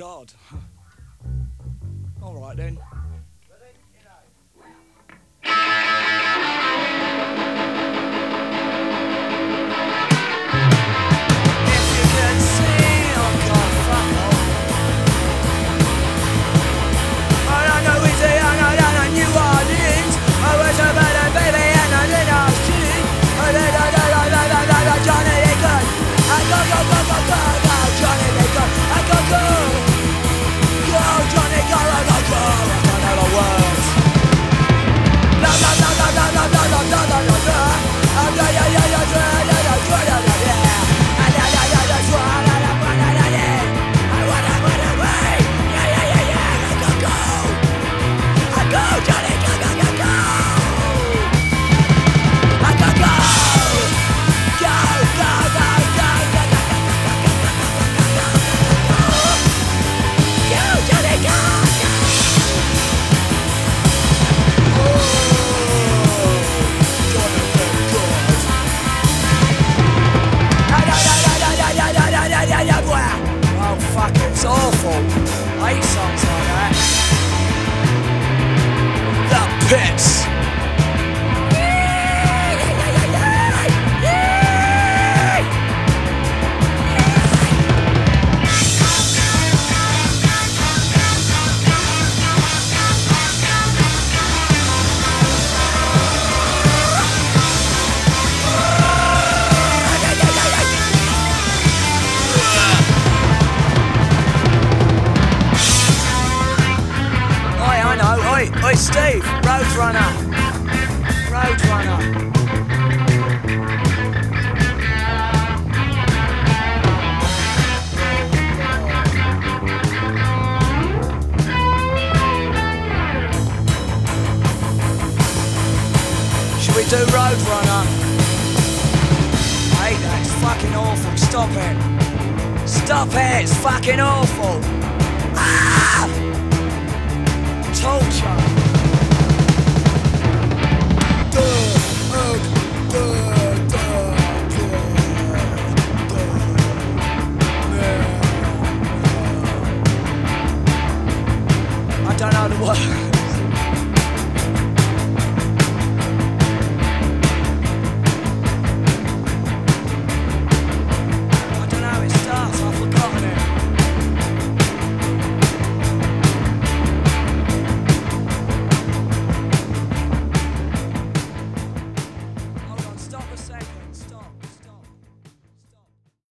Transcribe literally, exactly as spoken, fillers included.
God. All right then. It's awful. I hate songs like that. The Pits. Oi, Steve, Roadrunner. Roadrunner. Should we do Roadrunner? I hate that, it's fucking awful. Stop it. Stop it, it's fucking awful. Ah! Torture.